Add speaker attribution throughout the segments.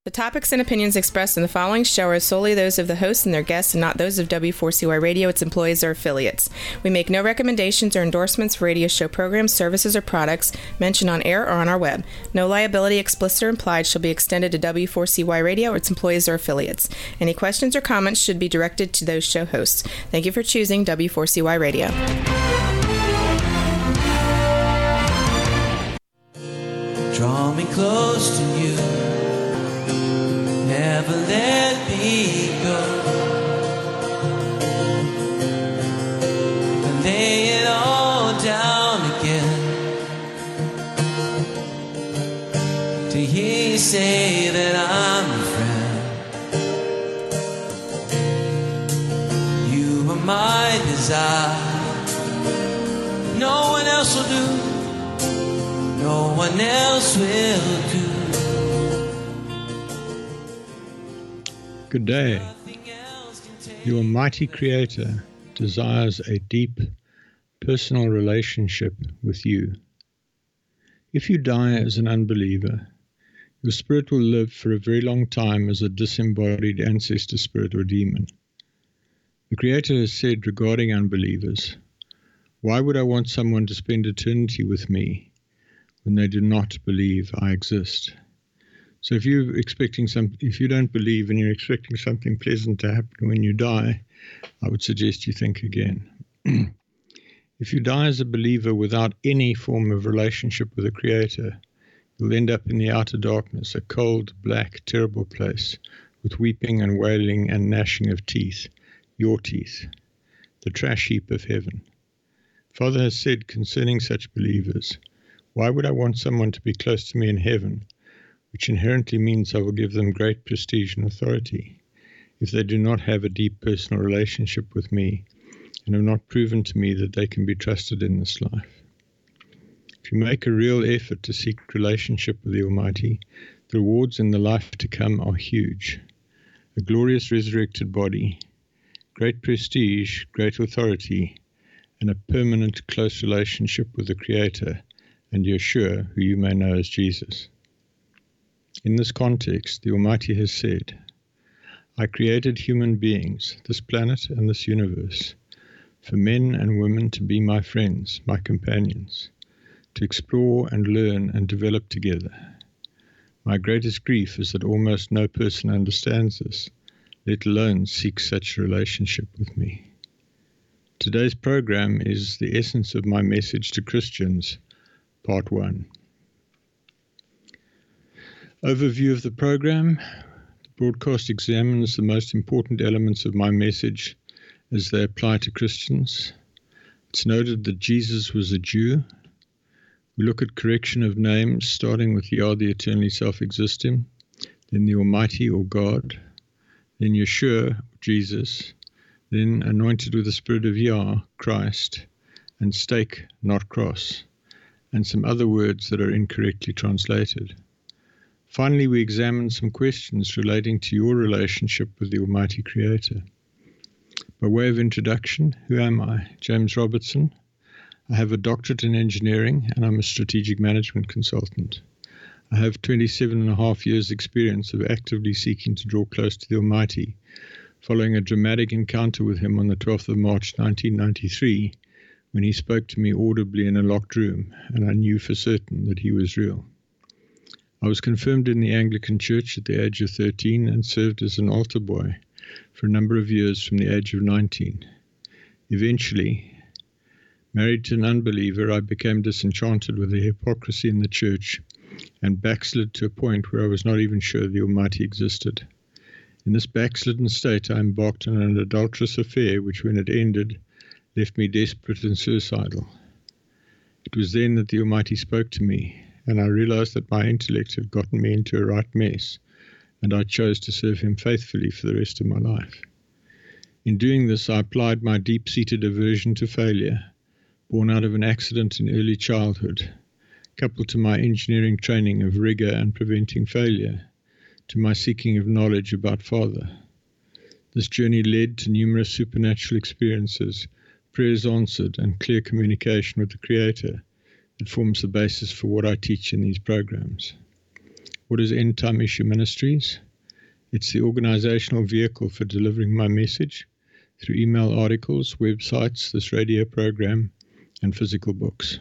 Speaker 1: The topics and opinions expressed in the following show are solely those of the hosts and their guests and not those of W4CY Radio, its employees, or affiliates. We make no recommendations or endorsements for radio show programs, services, or products mentioned on air or on our web. No liability, explicit or implied, shall be extended to W4CY Radio or its employees or affiliates. Any questions or comments should be directed to those show hosts. Thank you for choosing W4CY Radio.
Speaker 2: Draw me close to you. Never let me go. Lay it all down again. To hear you say that I'm your friend. You are my desire. No one else will do. No one else will do.
Speaker 3: Good day. Your mighty Creator desires a deep, personal relationship with you. If you die as an unbeliever, your spirit will live for a very long time as a disembodied ancestor spirit or demon. The Creator has said regarding unbelievers, "Why would I want someone to spend eternity with me when they do not believe I exist?" So if you don't believe and you're expecting something pleasant to happen when you die, I would suggest you think again. If you die as a believer without any form of relationship with the Creator, you'll end up in the outer darkness, a cold, black, terrible place, with weeping and wailing and gnashing of teeth, your teeth, the trash heap of heaven. Father has said concerning such believers, "Why would I want someone to be close to me in heaven, which inherently means I will give them great prestige and authority, if they do not have a deep personal relationship with me and have not proven to me that they can be trusted in this life?" If you make a real effort to seek relationship with the Almighty, the rewards in the life to come are huge. A glorious resurrected body, great prestige, great authority, and a permanent close relationship with the Creator and Yeshua, who you may know as Jesus. In this context, the Almighty has said, "I created human beings, this planet and this universe, for men and women to be my friends, my companions, to explore and learn and develop together. My greatest grief is that almost no person understands this, let alone seeks such a relationship with me." Today's program is the essence of my message to Christians, Part 1. Overview of the program. The broadcast examines the most important elements of my message as they apply to Christians. It's noted that Jesus was a Jew. We look at correction of names, starting with Yah, the eternally self-existing, then the Almighty or God, then Yeshua, Jesus, then anointed with the Spirit of Yah, Christ, and stake, not cross, and some other words that are incorrectly translated. Finally, we examine some questions relating to your relationship with the Almighty Creator. By way of introduction, who am I? James Robertson. I have a doctorate in engineering and I'm a strategic management consultant. I have 27.5 years experience of actively seeking to draw close to the Almighty, following a dramatic encounter with Him on the 12th of March 1993, when He spoke to me audibly in a locked room, and I knew for certain that He was real. I was confirmed in the Anglican Church at the age of 13 and served as an altar boy for a number of years from the age of 19. Eventually, married to an unbeliever, I became disenchanted with the hypocrisy in the church and backslid to a point where I was not even sure the Almighty existed. In this backslidden state, I embarked on an adulterous affair which, when it ended, left me desperate and suicidal. It was then that the Almighty spoke to me, and I realized that my intellect had gotten me into a right mess, and I chose to serve Him faithfully for the rest of my life. In doing this, I applied my deep-seated aversion to failure, born out of an accident in early childhood, coupled to my engineering training of rigor and preventing failure, to my seeking of knowledge about Father. This journey led to numerous supernatural experiences, prayers answered, and clear communication with the Creator that forms the basis for what I teach in these programs. What is End Time Issue Ministries? It's the organizational vehicle for delivering my message through email articles, websites, this radio program, and physical books.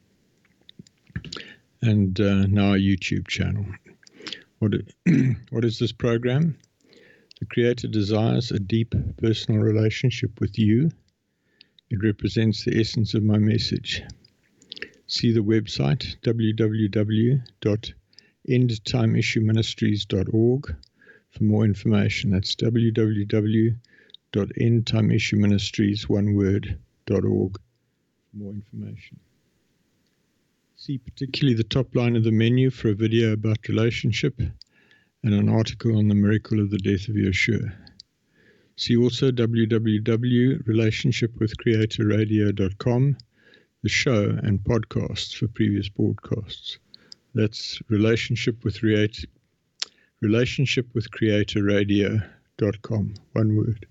Speaker 3: And now a YouTube channel. What is this program? The Creator desires a deep personal relationship with you. It represents the essence of my message. See the website www.endtimeissueministries.org for more information. That's www.endtimeissueministries.org for more information. See particularly the top line of the menu for a video about relationship and an article on the miracle of the death of Yeshua. See also www.relationshipwithcreatorradio.com, the show and podcasts for previous broadcasts. That's relationshipwithcreatorradio.com, one word.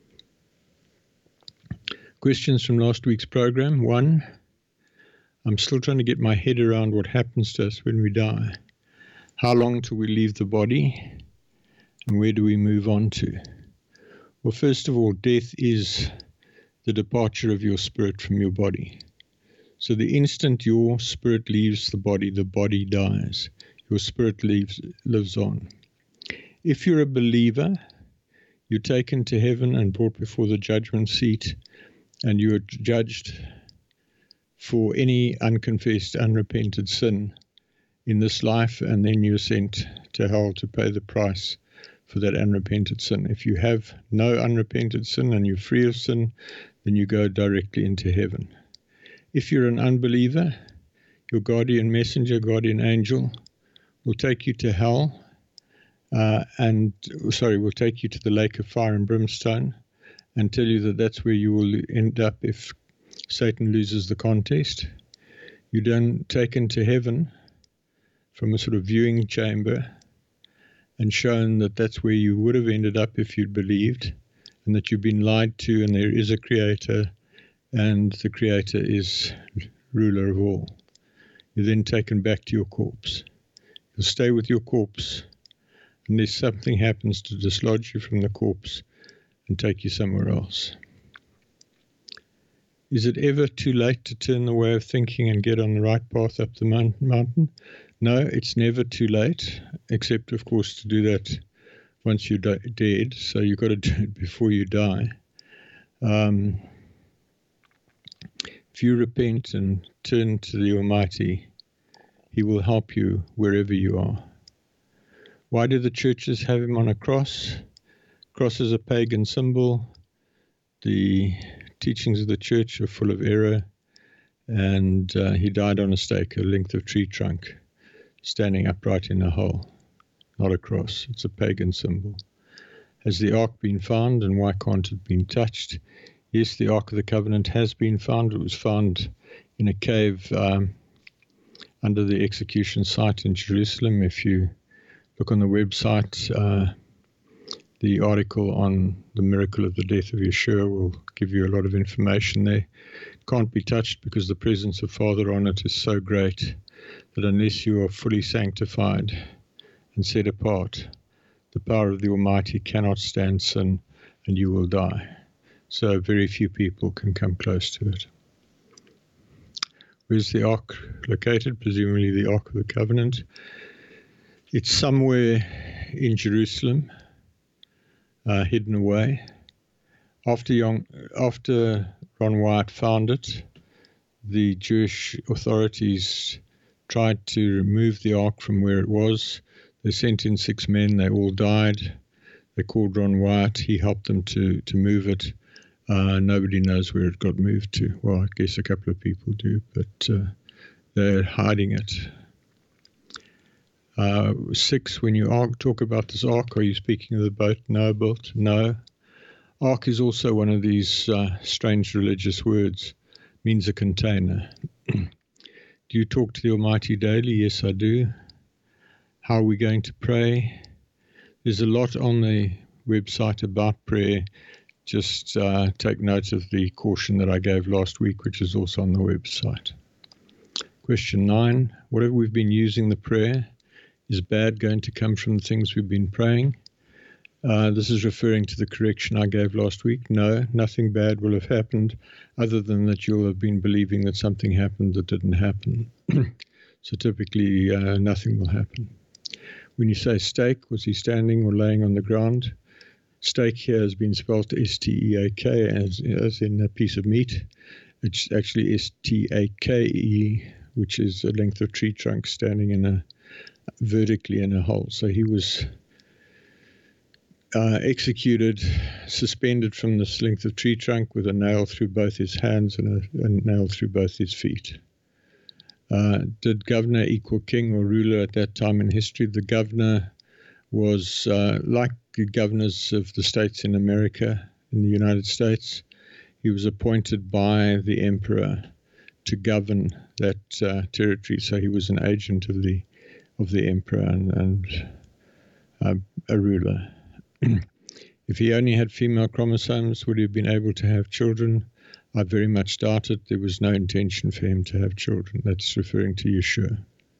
Speaker 3: Questions from last week's program. 1. I'm still trying to get my head around what happens to us when we die. How long till we leave the body? And where do we move on to? Well, first of all, death is the departure of your spirit from your body. So the instant your spirit leaves the body dies. Your spirit lives on. If you're a believer, you're taken to heaven and brought before the judgment seat, and you are judged for any unconfessed, unrepented sin in this life, and then you're sent to hell to pay the price for that unrepented sin. If you have no unrepented sin and you're free of sin, then you go directly into heaven. If you're an unbeliever, your guardian messenger, guardian angel, will take you to hell, will take you to the lake of fire and brimstone and tell you that that's where you will end up if Satan loses the contest. You're then taken to heaven from a sort of viewing chamber and shown that that's where you would have ended up if you'd believed, and that you've been lied to, and there is a creator, and the creator is ruler of all. You're then taken back to your corpse. You'll stay with your corpse unless something happens to dislodge you from the corpse and take you somewhere else. Is it ever too late to turn the way of thinking and get on the right path up the mountain? No, it's never too late, except, of course, to do that once you're dead. So you've got to do it before you die. If you repent and turn to the Almighty, He will help you wherever you are. Why do the churches have Him on a cross? Cross is a pagan symbol. The teachings of the church are full of error, and He died on a stake, a length of tree trunk, standing upright in a hole, not a cross. It's a pagan symbol. Has the ark been found, and why can't it be touched? Yes, the Ark of the Covenant has been found. It was found in a cave under the execution site in Jerusalem. If you look on the website, the article on the miracle of the death of Yeshua will give you a lot of information there. It can't be touched because the presence of Father on it is so great that unless you are fully sanctified and set apart, the power of the Almighty cannot stand sin, and you will die. So very few people can come close to it. Where's the Ark located? Presumably the Ark of the Covenant. It's somewhere in Jerusalem, hidden away. After Ron Wyatt found it, the Jewish authorities tried to remove the Ark from where it was. They sent in 6 men. They all died. They called Ron Wyatt. He helped them to move it. Nobody knows where it got moved to. Well, I guess a couple of people do, but they're hiding it. 6, when you talk about this ark, are you speaking of the boat Noah built? No. Ark is also one of these strange religious words. Means a container. Do you talk to the Almighty daily? Yes, I do. How are we going to pray? There's a lot on the website about prayer. Just take note of the caution that I gave last week, which is also on the website. Question 9. What have we been using the prayer? Is bad going to come from the things we've been praying? This is referring to the correction I gave last week. No, nothing bad will have happened other than that you'll have been believing that something happened that didn't happen. So typically nothing will happen. When you say steak, was he standing or laying on the ground? Steak here has been spelled S-T-E-A-K as in a piece of meat. It's actually S-T-A-K-E, which is a length of tree trunk standing vertically in a hole. So he was executed, suspended from this length of tree trunk with a nail through both his hands and a nail through both his feet. Did governor equal king or ruler at that time in history? The governor was like the governors of the states in America, in the United States. He was appointed by the emperor to govern that territory. So he was an agent of the emperor and a ruler. If he only had female chromosomes, would he have been able to have children? I very much doubt it. There was no intention for him to have children. That's referring to Yeshua.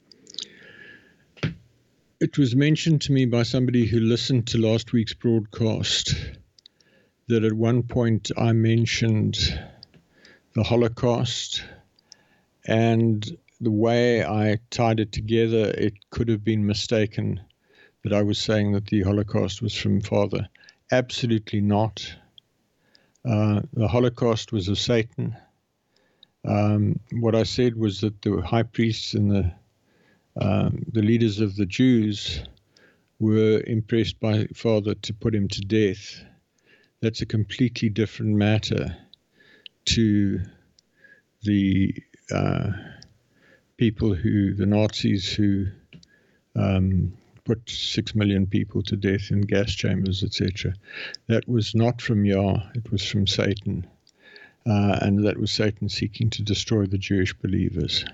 Speaker 3: It was mentioned to me by somebody who listened to last week's broadcast that at one point I mentioned the Holocaust, and the way I tied it together, it could have been mistaken that I was saying that the Holocaust was from Father. Absolutely not. The Holocaust was of Satan. What I said was that the high priests and the leaders of the Jews were impressed by Father to put him to death. That's a completely different matter to the people the Nazis who put 6 million people to death in gas chambers, etc. That was not from Yah, it was from Satan. And that was Satan seeking to destroy the Jewish believers.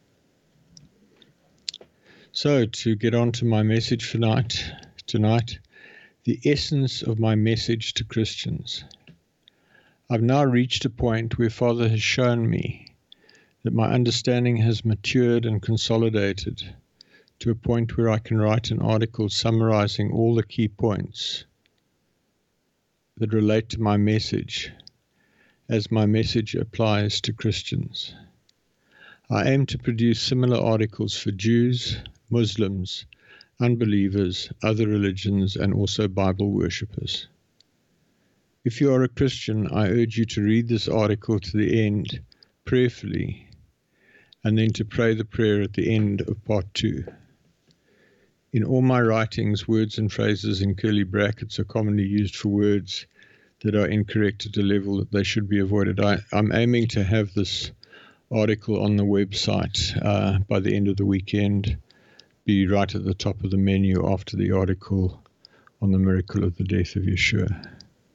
Speaker 3: So, to get on to my message tonight, the essence of my message to Christians. I've now reached a point where Father has shown me that my understanding has matured and consolidated to a point where I can write an article summarizing all the key points that relate to my message as my message applies to Christians. I aim to produce similar articles for Jews, Muslims, unbelievers, other religions, and also Bible worshippers. If you are a Christian, I urge you to read this article to the end prayerfully, and then to pray the prayer at the end of part 2. In all my writings, words and phrases in curly brackets are commonly used for words that are incorrect at a level that they should be avoided. I'm aiming to have this article on the website by the end of the weekend, be right at the top of the menu after the article on the miracle of the death of Yeshua.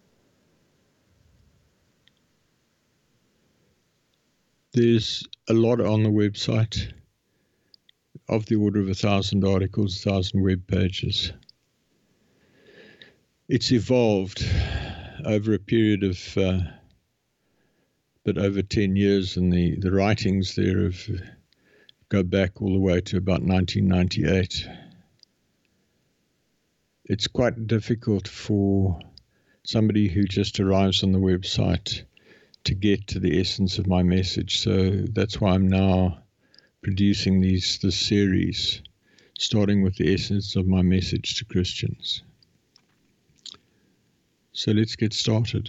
Speaker 3: There's a lot on the website, of the order of 1,000 articles, 1,000 web pages. It's evolved over a period of over 10 years, and the writings there go back all the way to about 1998. It's quite difficult for somebody who just arrives on the website to get to the essence of my message. So that's why I'm now producing this series, starting with the essence of my message to Christians. So let's get started.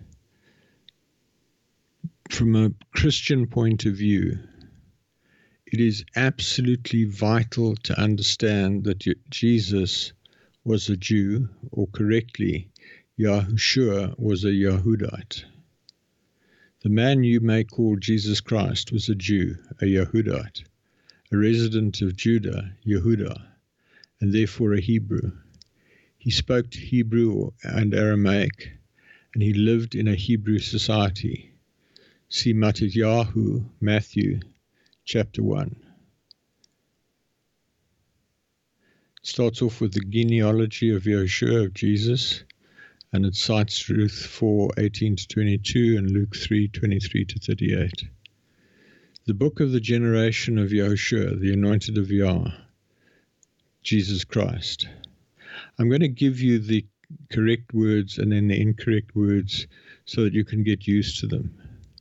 Speaker 3: From a Christian point of view, it is absolutely vital to understand that Jesus was a Jew, or correctly, Yahushua was a Yahudite. The man you may call Jesus Christ was a Jew, a Yahudite, a resident of Judah, Yehudah, and therefore a Hebrew. He spoke Hebrew and Aramaic, and he lived in a Hebrew society. See Matityahu, Matthew, chapter 1. It starts off with the genealogy of Yeshua, of Jesus, and it cites Ruth 4:18-22 and Luke 3:23-38. The book of the generation of Yahushua, the anointed of Yah, Jesus Christ. I'm going to give you the correct words and then the incorrect words so that you can get used to them.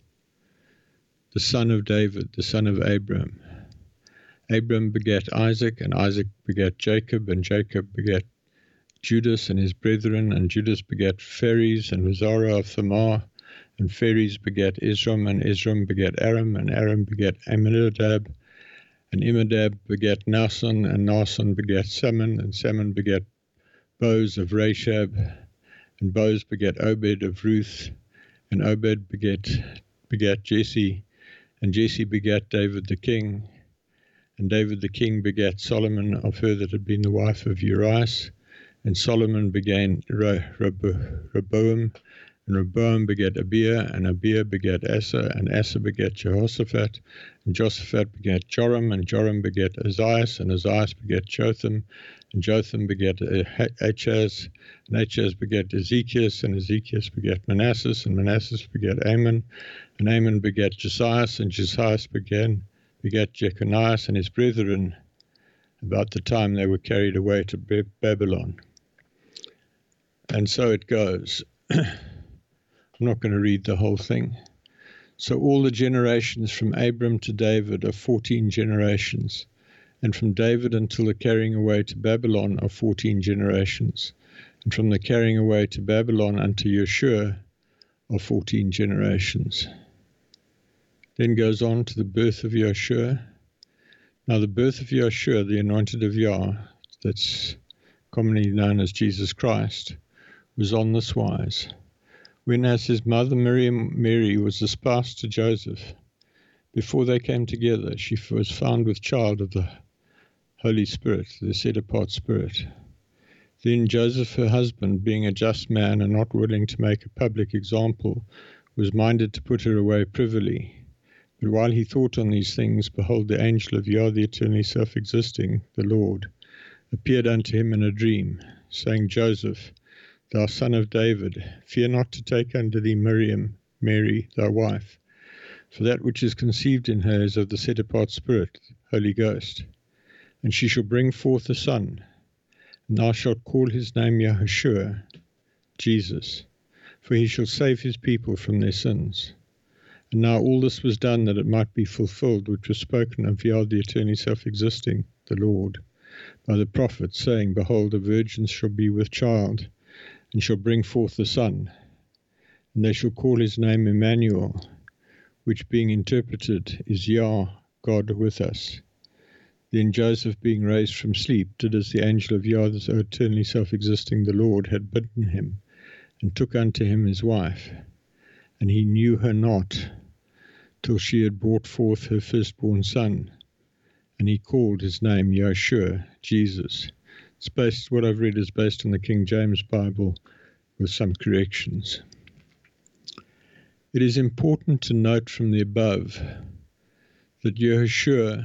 Speaker 3: The son of David, the son of Abraham. Abraham begat Isaac, and Isaac begat Jacob, and Jacob begat Judas and his brethren, and Judas begat Phares and Zerah of Thamar, and Phares begat Esrom, and Esrom begat Aram, and Aram begat Amminadab, and Amminadab begat Naasson, and Naasson begat Salmon, and Salmon begat Boaz of Rashab, and Boaz begat Obed of Ruth, and Obed begat Jesse, and Jesse begat David the king, and David the king begat Solomon of her that had been the wife of Urias, and Solomon begat Rehoboam, and Rehoboam begat Abiah, and Abiah begat Asa, and Asa begat Jehoshaphat, and Jehoshaphat begat Joram, and Joram begat Ahias, and Ahias begat Jotham, and Jotham begat Achaz, and Achaz begat Ezekias, and Ezekias begat Manasseh, and Manasseh begat Amon, and Amon begat Josias, and Josias begat Jeconias and his brethren about the time they were carried away to Babylon. And so it goes. I'm not going to read the whole thing. So all the generations from Abram to David are 14 generations, and from David until the carrying away to Babylon are 14 generations, and from the carrying away to Babylon unto Yeshua are 14 generations. Then goes on to the birth of Yeshua. Now the birth of Yeshua, the anointed of Yah, that's commonly known as Jesus Christ, was on this wise. When as his mother Mary was espoused to Joseph, before they came together, she was found with child of the Holy Spirit, the set-apart Spirit. Then Joseph, her husband, being a just man and not willing to make a public example, was minded to put her away privily. But while he thought on these things, behold, the angel of Yah, the eternally self-existing, the Lord, appeared unto him in a dream, saying, Joseph, thou son of David, fear not to take unto thee Mary, thy wife, for that which is conceived in her is of the set-apart Spirit, Holy Ghost. And she shall bring forth a son, and thou shalt call his name Yahushua, Jesus, for he shall save his people from their sins. And now all this was done that it might be fulfilled, which was spoken of Yah, the eternally self-existing, the Lord, by the prophet, saying, Behold, a virgin shall be with child, and shall bring forth a son, and they shall call his name Emmanuel, which being interpreted is Yah, God with us. Then Joseph, being raised from sleep, did as the angel of Yah, the eternally self-existing, the Lord, had bidden him, and took unto him his wife. And he knew her not, till she had brought forth her firstborn son, and he called his name Yeshua, Jesus. What I've read is based on the King James Bible with some corrections. It is important to note from the above that Yeshua,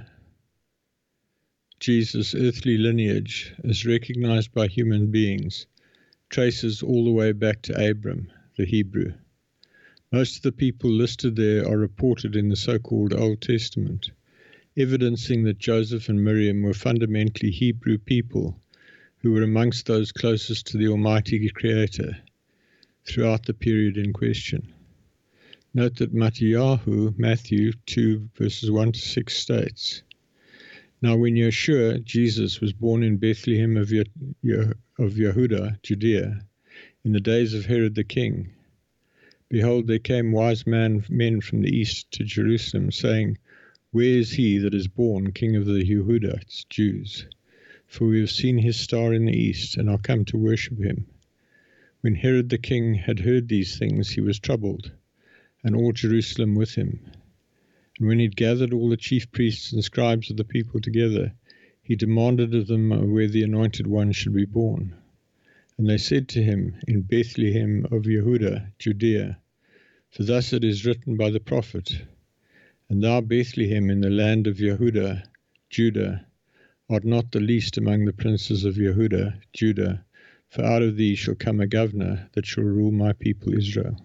Speaker 3: Jesus' earthly lineage, as recognized by human beings, traces all the way back to Abram, the Hebrew. Most of the people listed there are reported in the so-called Old Testament, evidencing that Joseph and Miriam were fundamentally Hebrew people who were amongst those closest to the Almighty Creator throughout the period in question. Note that Matthew 2, verses 1 to 6 states, Now when Yeshua, Jesus, was born in Bethlehem of Yehuda, Judea, in the days of Herod the king, behold, there came wise men from the east to Jerusalem, saying, Where is he that is born King of the Yehudites, Jews? For we have seen his star in the east, and are come to worship him. When Herod the king had heard these things, he was troubled, and all Jerusalem with him. And when he had gathered all the chief priests and scribes of the people together, he demanded of them where the Anointed One should be born. And they said to him, In Bethlehem of Yehuda, Judea, for thus it is written by the prophet, And thou, Bethlehem, in the land of Yehuda, Judah, art not the least among the princes of Yehuda, Judah, for out of thee shall come a governor that shall rule my people Israel.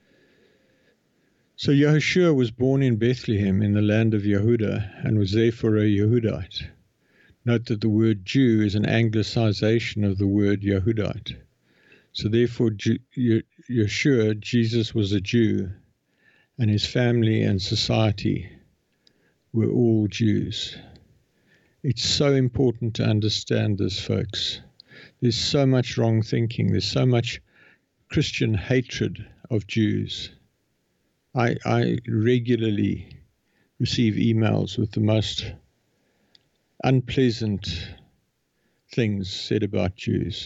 Speaker 3: So Yahushua was born in Bethlehem in the land of Yehuda, and was therefore a Yehudite. Note that the word Jew is an anglicization of the word Yehudite. So therefore, Yeshua, Jesus, was a Jew, and his family and society were all Jews. It's so important to understand this, folks. There's so much wrong thinking. There's so much Christian hatred of Jews. I regularly receive emails with the most unpleasant things said about Jews.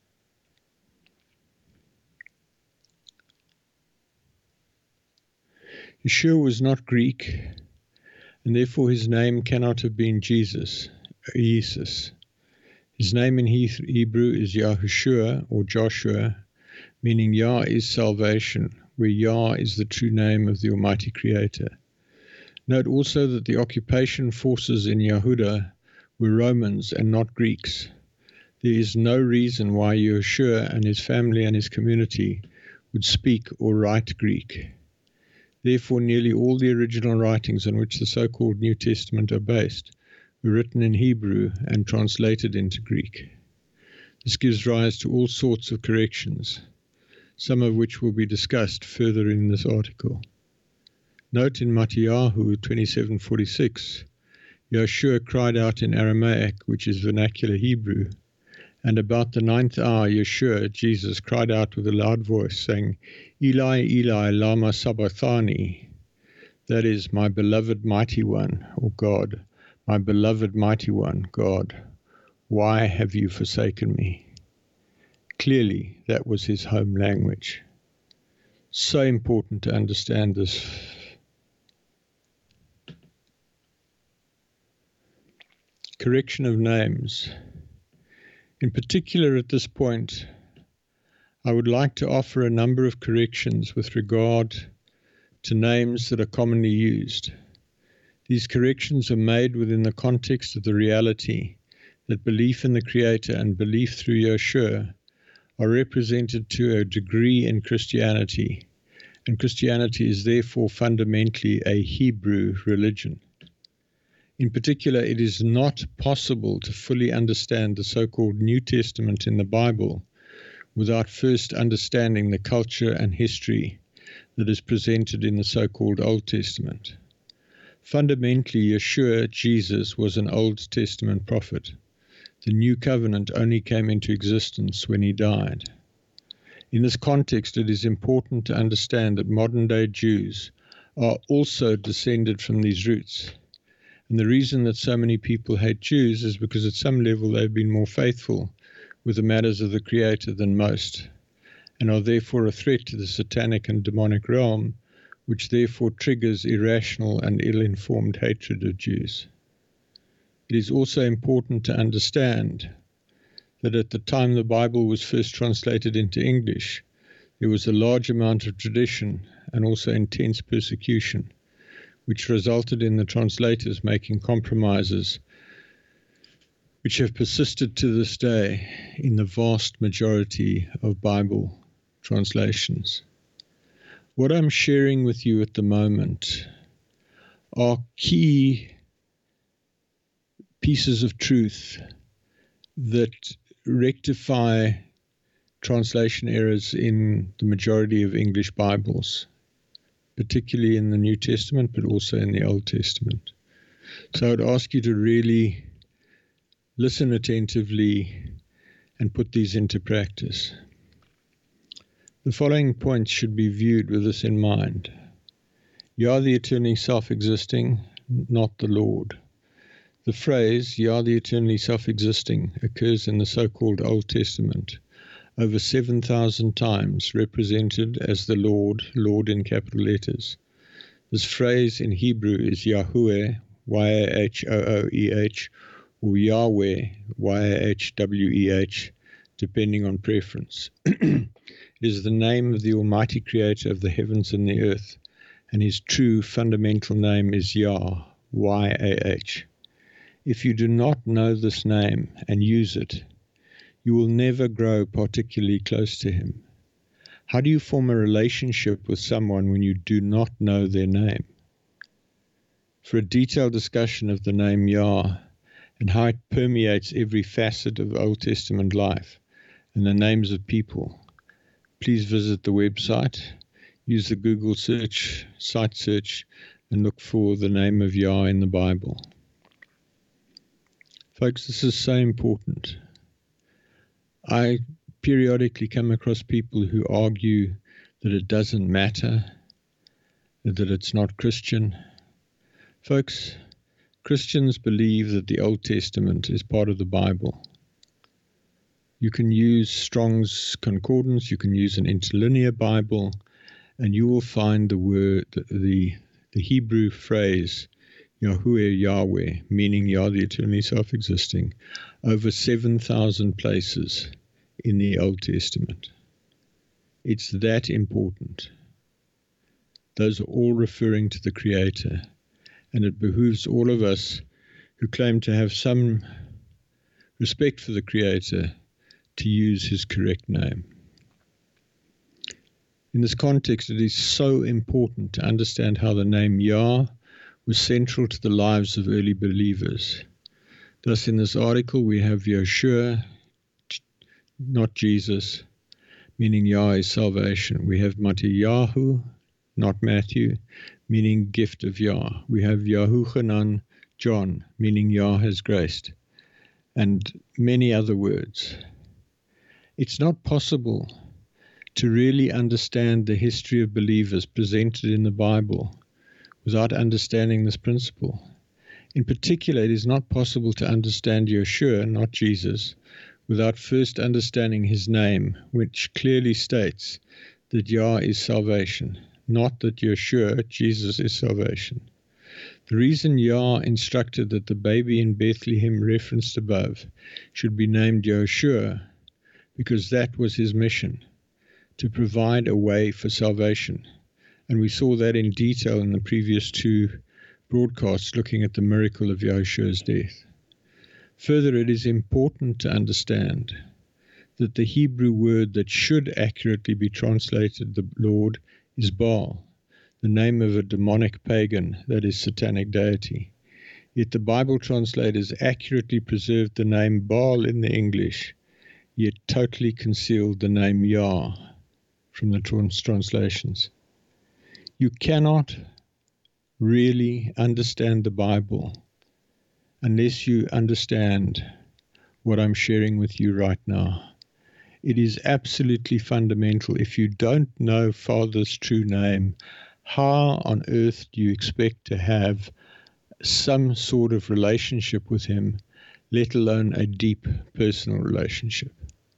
Speaker 3: Yeshua was not Greek, and therefore his name cannot have been Jesus. His name in Hebrew is Yahushua or Joshua, meaning Yah is salvation, where Yah is the true name of the Almighty Creator. Note also that the occupation forces in Yehuda were Romans and not Greeks. There is no reason why Yeshua and his family and his community would speak or write Greek. Therefore, nearly all the original writings on which the so-called New Testament are based were written in Hebrew and translated into Greek. This gives rise to all sorts of corrections, some of which will be discussed further in this article. Note in Mattiyahu 27:46, Yeshua cried out in Aramaic, which is vernacular Hebrew, and about the 9th hour Yeshua, Jesus, cried out with a loud voice, saying, Eli, Eli, lama sabachthani, that is, my beloved mighty one, or God, my beloved mighty one, God, why have you forsaken me? Clearly, that was his home language. So important to understand this. Correction of names. In particular, at this point, I would like to offer a number of corrections with regard to names that are commonly used. These corrections are made within the context of the reality that belief in the Creator and belief through Yeshua are represented to a degree in Christianity, and Christianity is therefore fundamentally a Hebrew religion. In particular, it is not possible to fully understand the so-called New Testament in the Bible without first understanding the culture and history that is presented in the so-called Old Testament. Fundamentally, Yeshua, Jesus, was an Old Testament prophet. The New Covenant only came into existence when he died. In this context, it is important to understand that modern-day Jews are also descended from these roots. And the reason that so many people hate Jews is because at some level they've been more faithful with the matters of the Creator than most, and are therefore a threat to the satanic and demonic realm, which therefore triggers irrational and ill-informed hatred of Jews. It is also important to understand that at the time the Bible was first translated into English, there was a large amount of tradition and also intense persecution, which resulted in the translators making compromises which have persisted to this day in the vast majority of Bible translations. What I'm sharing with you at the moment are key pieces of truth that rectify translation errors in the majority of English Bibles, particularly in the New Testament, but also in the Old Testament. So I would ask you to really listen attentively and put these into practice. The following points should be viewed with this in mind. Yah the eternally self-existing, not the Lord. The phrase, Yah the eternally self-existing, occurs in the so-called Old Testament over 7,000 times, represented as the Lord, Lord in capital letters. This phrase in Hebrew is Yahuwah, Y-A-H-O-O-E-H, or Yahweh, Y-A-H-W-E-H, depending on preference. It is the name of the Almighty Creator of the heavens and the earth, and his true fundamental name is Yah, Y-A-H. If you do not know this name and use it, you will never grow particularly close to him. How do you form a relationship with someone when you do not know their name? For a detailed discussion of the name Yah and how it permeates every facet of Old Testament life and the names of people, please visit the website, use the Google site search, and look for the name of Yah in the Bible. Folks, this is so important. I periodically come across people who argue that it doesn't matter, that it's not Christian. Folks, Christians believe that the Old Testament is part of the Bible. You can use Strong's Concordance, you can use an interlinear Bible, and you will find the word, the Hebrew phrase, Yahuwah Yahweh, meaning Yah, the eternally self-existing, over 7,000 places in the Old Testament. It's that important. Those are all referring to the Creator, and it behooves all of us who claim to have some respect for the Creator to use His correct name. In this context, it is so important to understand how the name Yah was central to the lives of early believers. Thus, in this article, we have Yeshua, not Jesus, meaning Yah is salvation. We have Mattiyahu, not Matthew, meaning gift of Yah. We have Yahuchanan, John, meaning Yah has graced, and many other words. It's not possible to really understand the history of believers presented in the Bible without understanding this principle. In particular, it is not possible to understand Yeshua, not Jesus, without first understanding His name, which clearly states that Yah is salvation, not that Yeshua, Jesus, is salvation. The reason Yah instructed that the baby in Bethlehem referenced above should be named Yeshua, because that was His mission, to provide a way for salvation. And we saw that in detail in the previous two broadcasts looking at the miracle of Yeshua's death. Further, it is important to understand that the Hebrew word that should accurately be translated the Lord is Baal, the name of a demonic pagan, that is, satanic deity. Yet the Bible translators accurately preserved the name Baal in the English, yet totally concealed the name Yah from the translations. You cannot really understand the Bible unless you understand what I'm sharing with you right now. It is absolutely fundamental. If you don't know Father's true name, how on earth do you expect to have some sort of relationship with Him, let alone a deep personal relationship?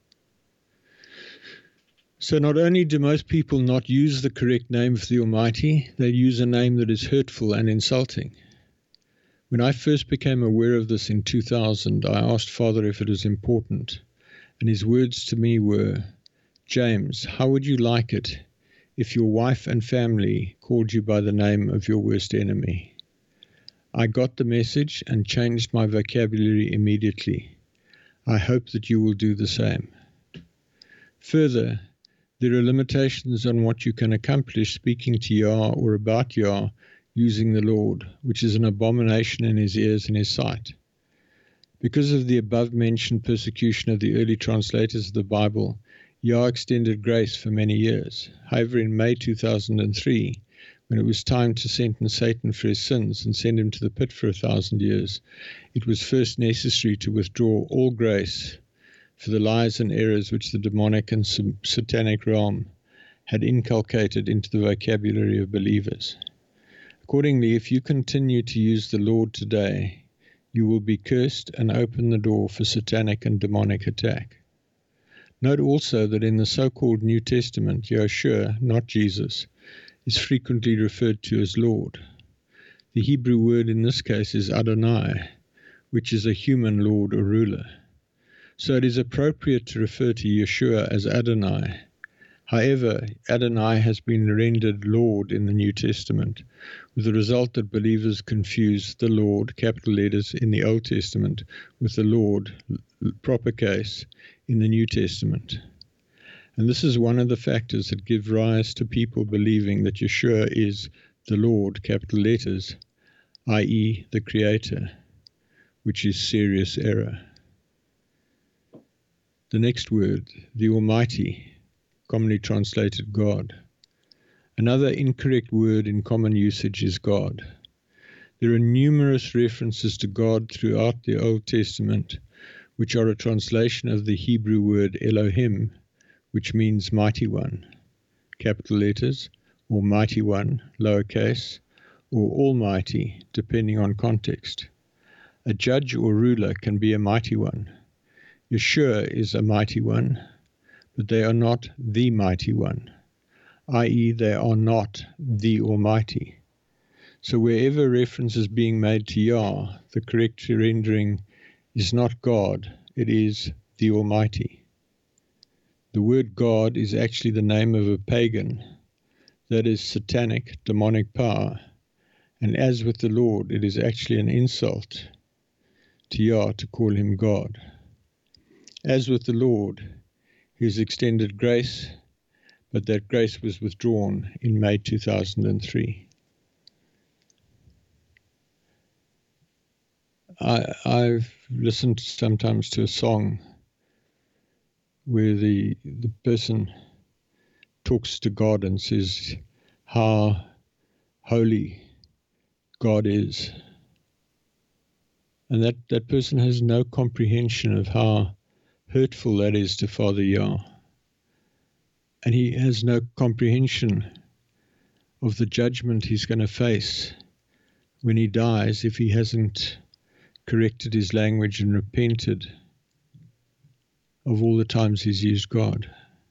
Speaker 3: So not only do most people not use the correct name of the Almighty, they use a name that is hurtful and insulting. When I first became aware of this in 2000, I asked Father if it was important, and his words to me were, "James, how would you like it if your wife and family called you by the name of your worst enemy?" I got the message and changed my vocabulary immediately. I hope that you will do the same. Further, there are limitations on what you can accomplish speaking to Yah or about Yah using the Lord, which is an abomination in His ears and His sight. Because of the above-mentioned persecution of the early translators of the Bible, Yah extended grace for many years. However, in May 2003, when it was time to sentence Satan for his sins and send him to the pit for 1,000 years, it was first necessary to withdraw all grace for the lies and errors which the demonic and satanic realm had inculcated into the vocabulary of believers. Accordingly, if you continue to use the Lord today, you will be cursed and open the door for satanic and demonic attack. Note also that in the so-called New Testament, Yeshua, not Jesus, is frequently referred to as Lord. The Hebrew word in this case is Adonai, which is a human lord or ruler. So it is appropriate to refer to Yeshua as Adonai. However, Adonai has been rendered Lord in the New Testament, with the result that believers confuse the Lord, capital letters, in the Old Testament with the Lord, proper case, in the New Testament. And this is one of the factors that give rise to people believing that Yeshua is the Lord, capital letters, i.e. the Creator, which is serious error. The next word, the Almighty, commonly translated God. Another incorrect word in common usage is God. There are numerous references to God throughout the Old Testament, which are a translation of the Hebrew word Elohim, which means mighty one, capital letters, or mighty one, lowercase, or almighty, depending on context. A judge or ruler can be a mighty one. Yeshua is a mighty one, but they are not the mighty one, i.e. they are not the Almighty. So wherever reference is being made to Yah, the correct rendering is not God, it is the Almighty. The word God is actually the name of a pagan, that is satanic, demonic power, and as with the Lord, it is actually an insult to Yah to call him God. As with the Lord, he has extended grace, but that grace was withdrawn in May 2003. I've listened sometimes to a song where the person talks to God and says how holy God is. And that person has no comprehension of how hurtful that is to Father Yah. And he has no comprehension of the judgment he's going to face when he dies if he hasn't corrected his language and repented of all the times he's used God.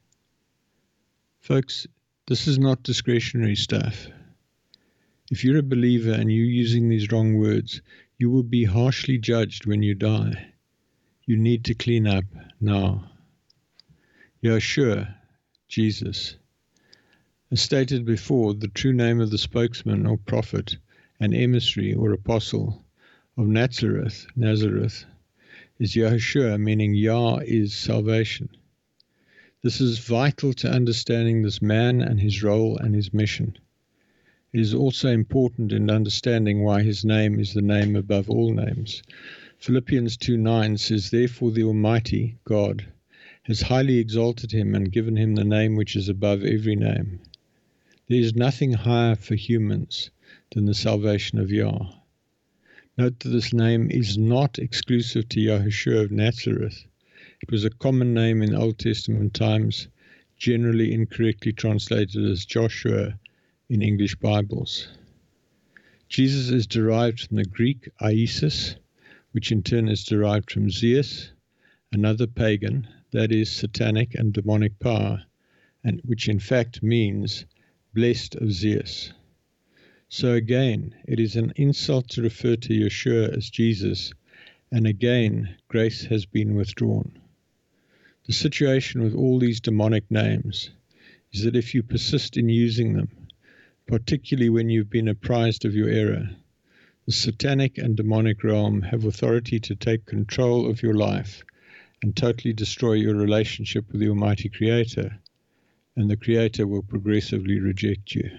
Speaker 3: Folks, this is not discretionary stuff. If you're a believer and you're using these wrong words, you will be harshly judged when you die. You need to clean up now. Yeshua, Jesus. As stated before, the true name of the spokesman or prophet, an emissary or apostle of Nazareth, is Yahushua, meaning Yah is salvation. This is vital to understanding this man and his role and his mission. It is also important in understanding why his name is the name above all names. Philippians 2:9 says, "Therefore the Almighty, God, has highly exalted him and given him the name which is above every name." There is nothing higher for humans than the salvation of Yah. Note that this name is not exclusive to Yahushua of Nazareth. It was a common name in Old Testament times, generally incorrectly translated as Joshua in English Bibles. Jesus is derived from the Greek Isis, which in turn is derived from Zeus, another pagan, that is satanic and demonic power, and which in fact means blessed of Zeus. So again, it is an insult to refer to Yeshua as Jesus, and again, grace has been withdrawn. The situation with all these demonic names is that if you persist in using them, particularly when you've been apprised of your error, the satanic and demonic realm have authority to take control of your life and totally destroy your relationship with the Almighty Creator, and the Creator will progressively reject you.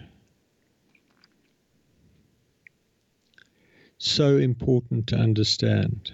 Speaker 3: So important to understand.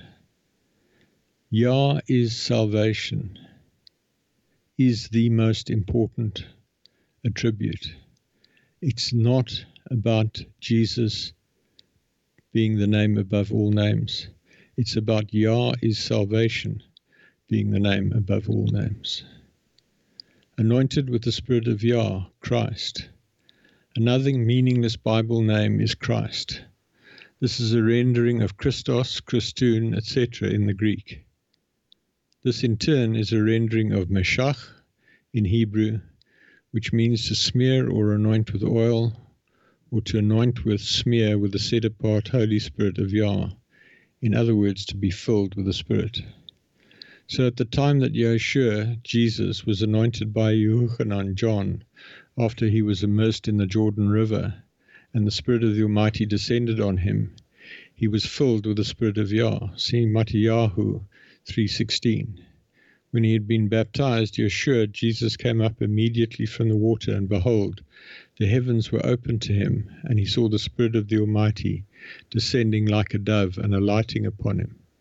Speaker 3: Yah is salvation, is the most important attribute. It's not about Jesus being the name above all names. It's about Yah is salvation being the name above all names. Anointed with the Spirit of Yah, Christ. Another meaningless Bible name is Christ. This is a rendering of Christos, Christoon, etc. in the Greek. This in turn is a rendering of Meshach in Hebrew, which means to smear or anoint with oil, or to anoint with, smear with the set-apart Holy Spirit of Yah. In other words, to be filled with the Spirit. So at the time that Yeshua, Jesus, was anointed by Yochanan, John, after he was immersed in the Jordan River, and the Spirit of the Almighty descended on him, he was filled with the Spirit of Yah. See Mattiyahu 3:16. When he had been baptized, Yeshua, Jesus came up immediately from the water, and behold, the heavens were opened to him, and he saw the Spirit of the Almighty descending like a dove and alighting upon him.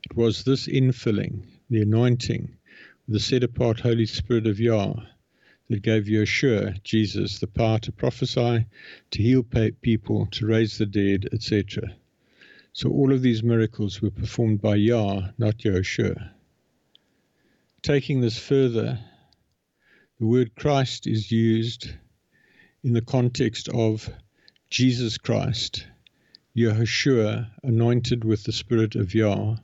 Speaker 3: It was this infilling, the anointing, the set-apart Holy Spirit of Yah, that gave Yeshua, Jesus, the power to prophesy, to heal people, to raise the dead, etc. So all of these miracles were performed by Yah, not Yeshua. Taking this further, the word Christ is used in the context of Jesus Christ, Yahushua, anointed with the Spirit of Yah,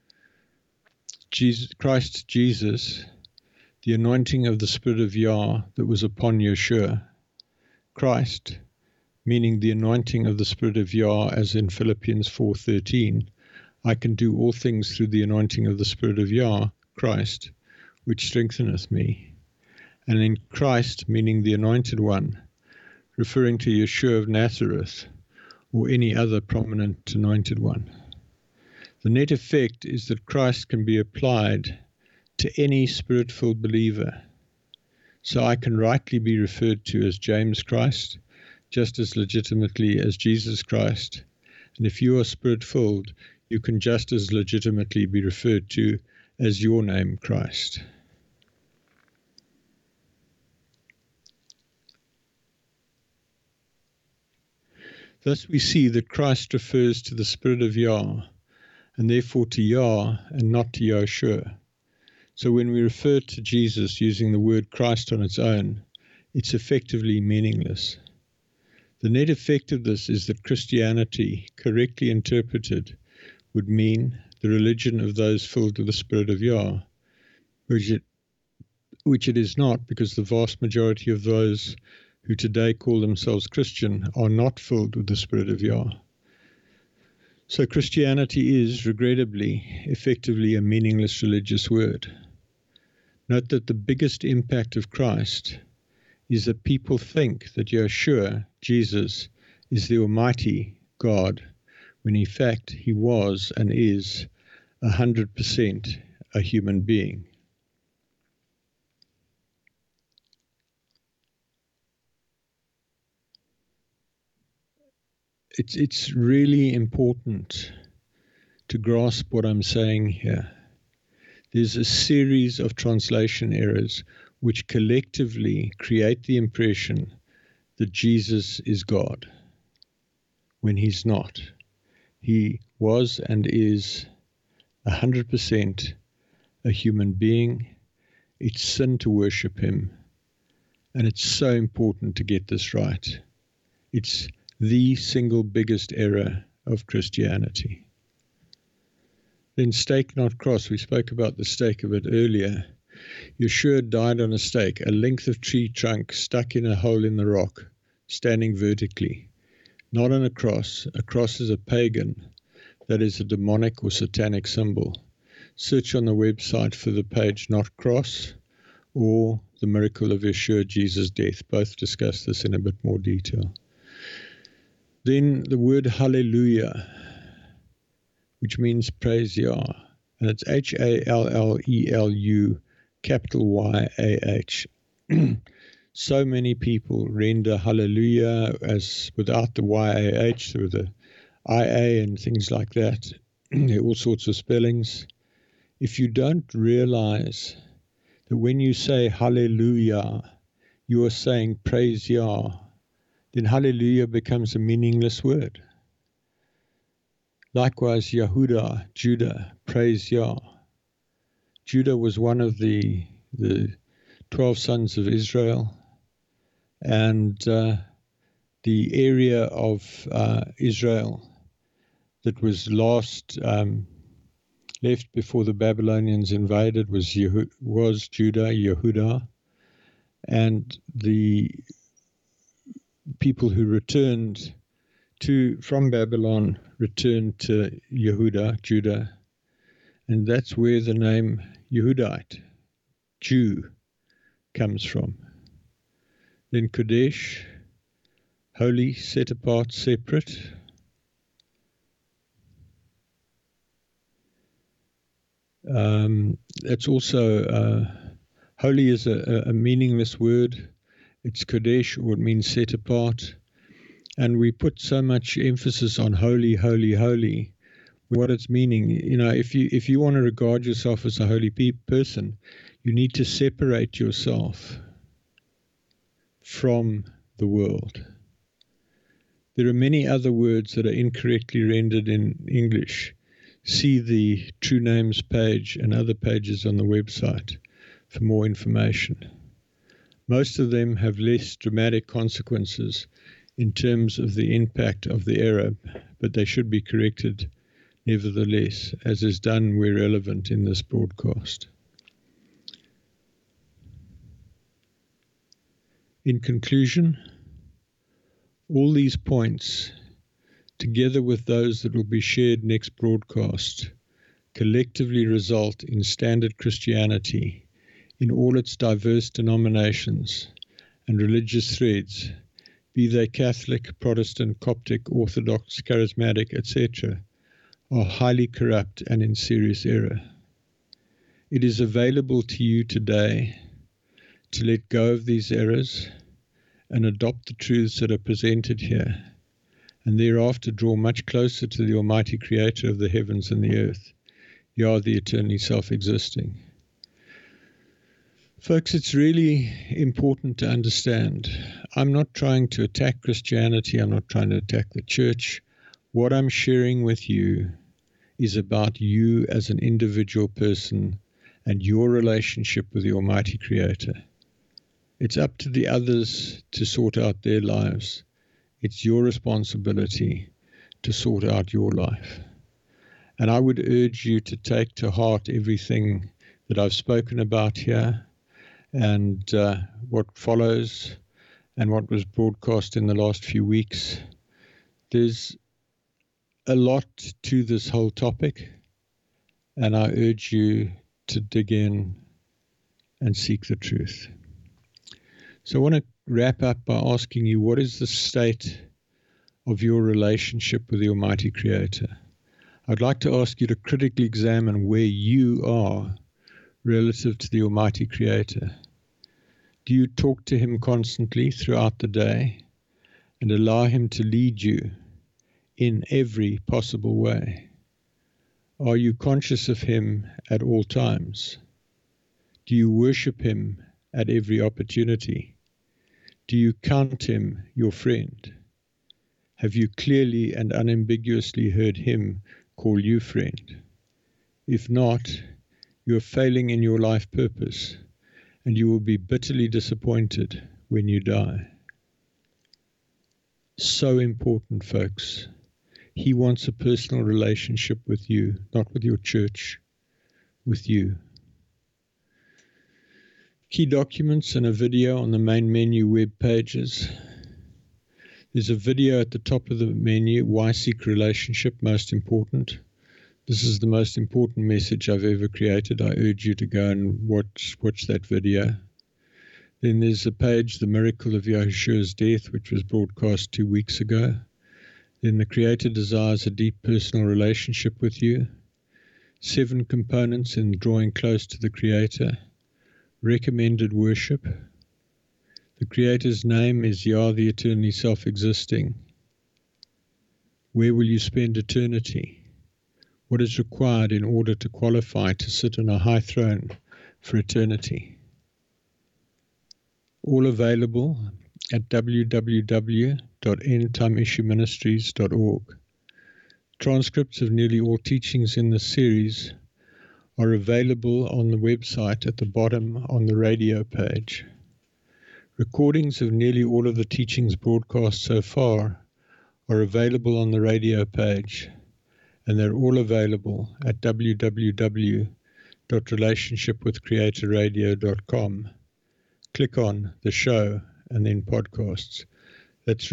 Speaker 3: Christ Jesus, the anointing of the Spirit of Yah that was upon Yeshua, Christ, meaning the anointing of the Spirit of Yah, as in Philippians 4:13, I can do all things through the anointing of the Spirit of Yah, Christ, which strengtheneth me. And in Christ, meaning the Anointed One, referring to Yeshua of Nazareth, or any other prominent Anointed One. The net effect is that Christ can be applied to any Spirit-filled believer. So I can rightly be referred to as James Christ, just as legitimately as Jesus Christ. And if you are Spirit-filled, you can just as legitimately be referred to as your name, Christ. Thus we see that Christ refers to the Spirit of Yah, and therefore to Yah and not to Yeshua. So when we refer to Jesus using the word Christ on its own, it's effectively meaningless. The net effect of this is that Christianity, correctly interpreted, would mean the religion of those filled with the Spirit of Yah, which it is not, because the vast majority of those who today call themselves Christian are not filled with the Spirit of Yah. So Christianity is, regrettably, effectively a meaningless religious word. Note that the biggest impact of Christ is that people think that Yeshua, Jesus, is the Almighty God, when in fact he was and is 100% a human being. It's really important to grasp what I'm saying here. There's a series of translation errors which collectively create the impression that Jesus is God, when he's not. He was and is 100% a human being. It's sin to worship him, and it's so important to get this right. It's the single biggest error of Christianity. Then stake not cross. We spoke about the stake a bit earlier. Yeshua died on a stake, a length of tree trunk stuck in a hole in the rock, standing vertically. Not on a cross. A cross is a pagan, that is a demonic or satanic symbol. Search on the website for the page Not Cross or The Miracle of Yeshua, Jesus' Death. Both discuss this in a bit more detail. Then the word hallelujah, which means praise Yah, and it's Hallelu, capital Y-A-H. So many people render hallelujah as without the Y-A-H, through the I-A and things like that. There are all sorts of spellings. If you don't realize that when you say hallelujah, you are saying praise Yah, then hallelujah becomes a meaningless word. Likewise, Yehuda, Judah, praise Yah. Judah was one of the 12 sons of Israel, and the area of Israel that was left before the Babylonians invaded was Judah, Yehuda, and the people who returned from Babylon returned to Yehuda, Judah, and that's where the name Yehudite, Jew, comes from. Then Kodesh, holy, set apart, separate. That's also, holy is a meaningless word. It's Kodesh, or it means set apart. And we put so much emphasis on holy, holy, holy, what it's meaning. If you want to regard yourself as a holy person, you need to separate yourself from the world. There are many other words that are incorrectly rendered in English. See the True Names page and other pages on the website for more information. Most of them have less dramatic consequences in terms of the impact of the error, but they should be corrected nevertheless, as is done where relevant in this broadcast. In conclusion, all these points, together with those that will be shared next broadcast, collectively result in standard Christianity in all its diverse denominations and religious threads, be they Catholic, Protestant, Coptic, Orthodox, Charismatic, etc., are highly corrupt and in serious error. It is available to you today to let go of these errors and adopt the truths that are presented here, and thereafter draw much closer to the Almighty Creator of the heavens and the earth, Yah, the eternally self-existing. Folks, it's really important to understand. I'm not trying to attack Christianity. I'm not trying to attack the church. What I'm sharing with you is about you as an individual person and your relationship with the Almighty Creator. It's up to the others to sort out their lives. It's your responsibility to sort out your life. And I would urge you to take to heart everything that I've spoken about here and what follows and what was broadcast in the last few weeks. There's a lot to this whole topic, and I urge you to dig in and seek the truth. So I want to wrap up by asking you, what is the state of your relationship with the Almighty Creator? I'd like to ask you to critically examine where you are relative to the Almighty Creator. Do you talk to Him constantly throughout the day and allow Him to lead you in every possible way? Are you conscious of Him at all times? Do you worship Him at every opportunity? Do you count Him your friend? Have you clearly and unambiguously heard Him call you friend? If not, you are failing in your life purpose, and you will be bitterly disappointed when you die. So important, folks. He wants a personal relationship with you, not with your church, with you. Key documents and a video on the main menu web pages. There's a video at the top of the menu, Why Seek Relationship, Most Important. This is the most important message I've ever created. I urge you to go and watch that video. Then there's a page, The Miracle of Yahushua's Death, which was broadcast 2 weeks ago. Then the Creator desires a deep personal relationship with you. 7 components in drawing close to the Creator. Recommended worship. The Creator's name is Yah, the eternally self-existing. Where will you spend eternity? What is required in order to qualify to sit on a high throne for eternity? All available at www.endtimeissueministries.org. Transcripts of nearly all teachings in this series are available on the website at the bottom on the radio page. Recordings of nearly all of the teachings broadcast so far are available on the radio page, and they're all available at www.relationshipwithcreatorradio.com. Click on the show and then podcasts. That's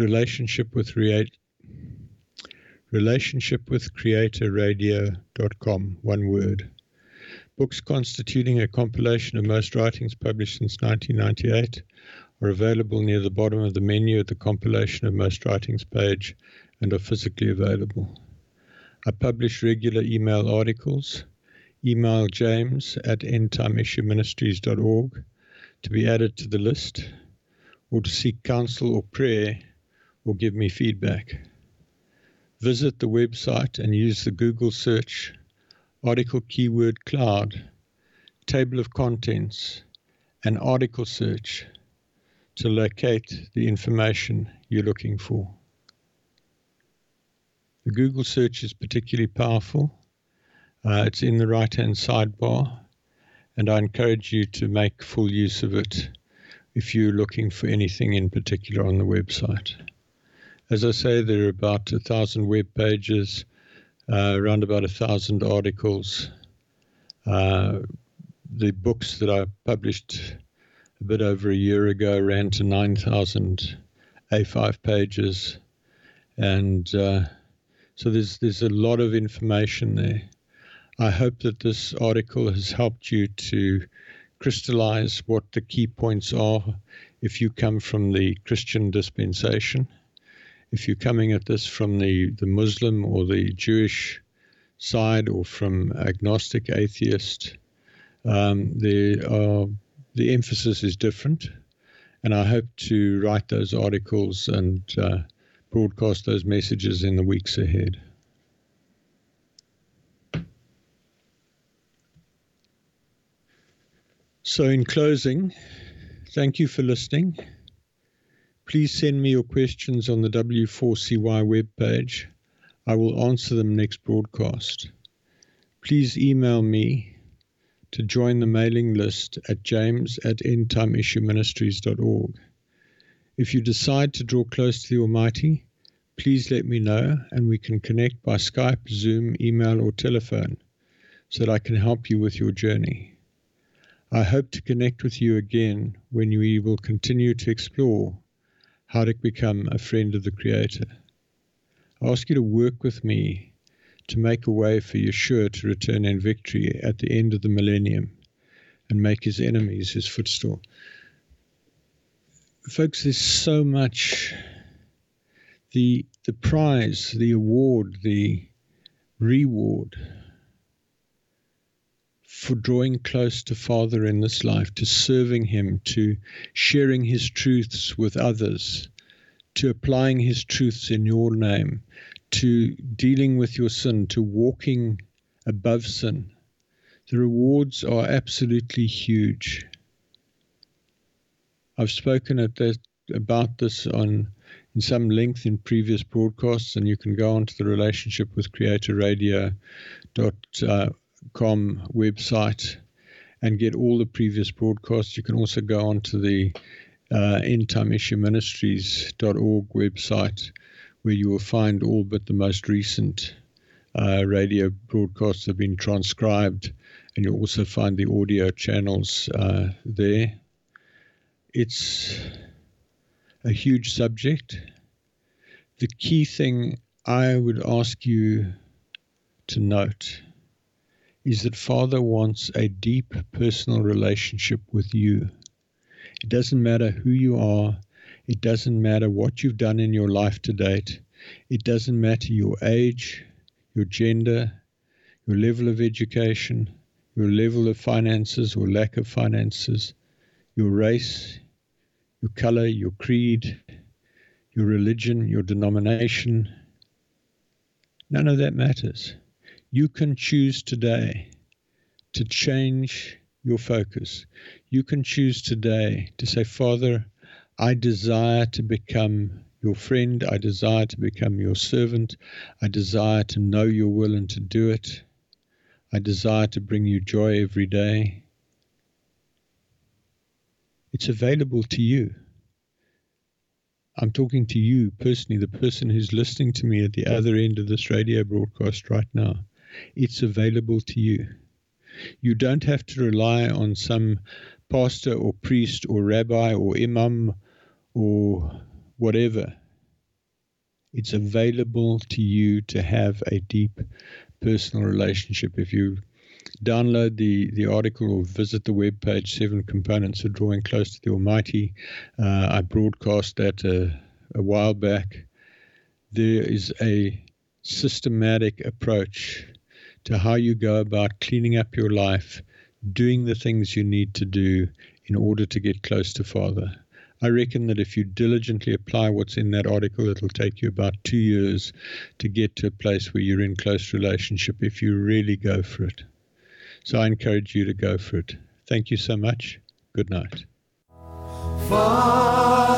Speaker 3: relationshipwithcreatorradio.com, one word. Books constituting a compilation of most writings published since 1998 are available near the bottom of the menu at the compilation of most writings page and are physically available. I publish regular email articles. Email James at endtimeissueministries.org to be added to the list, or to seek counsel or prayer, or give me feedback. visit the website and use the Google search, article keyword cloud, table of contents, and article search to locate the information you're looking for. The Google search is particularly powerful. It's in the right-hand sidebar, and I encourage you to make full use of it if you're looking for anything in particular on the website. As I say, there are about 1,000 web pages, around about 1,000 articles. The books that I published a bit over a year ago ran to 9,000 A5 pages, and so there's a lot of information there. I hope that this article has helped you to crystallize what the key points are if you come from the Christian dispensation. If you're coming at this from the Muslim or the Jewish side, or from agnostic, atheist, the emphasis is different, and I hope to write those articles and broadcast those messages in the weeks ahead. So in closing, thank you for listening. Please send me your questions on the W4CY webpage. I will answer them next broadcast. Please email me to join the mailing list at james@endtimeissueministries.org. If you decide to draw close to the Almighty, please let me know, and we can connect by Skype, Zoom, email, or telephone so that I can help you with your journey. I hope to connect with you again when we will continue to explore how to become a friend of the Creator. I ask you to work with me to make a way for Yeshua to return in victory at the end of the millennium and make his enemies his footstool. Folks, there's so much. The prize, the award, the reward for drawing close to Father in this life, to serving him, to sharing his truths with others, to applying his truths in your name, to dealing with your sin, to walking above sin. The rewards are absolutely huge. I've spoken about this in some length in previous broadcasts, and you can go onto the Relationship with Creator Radio.com website and get all the previous broadcasts. You can also go onto the endtimeissueministries.org website, where you will find all but the most recent radio broadcasts have been transcribed, and you'll also find the audio channels there. It's a huge subject. The key thing I would ask you to note is that Father wants a deep personal relationship with you. It doesn't matter who you are. It doesn't matter what you've done in your life to date. It doesn't matter your age, your gender, your level of education, your level of finances or lack of finances, your race, your color, your creed, your religion, your denomination. None of that matters. You can choose today to change your focus. You can choose today to say, Father, I desire to become your friend. I desire to become your servant. I desire to know your will and to do it. I desire to bring you joy every day. It's available to you. I'm talking to you personally, the person who's listening to me at the other end of this radio broadcast right now. It's available to you. You don't have to rely on some pastor or priest or rabbi or imam or whatever. It's available to you to have a deep personal relationship. If you download the article or visit the webpage, 7 Components of Drawing Close to the Almighty, I broadcast that a while back. There is a systematic approach to how you go about cleaning up your life, doing the things you need to do in order to get close to Father. I reckon that if you diligently apply what's in that article, it'll take you about 2 years to get to a place where you're in close relationship if you really go for it. So I encourage you to go for it. Thank you so much. Good night.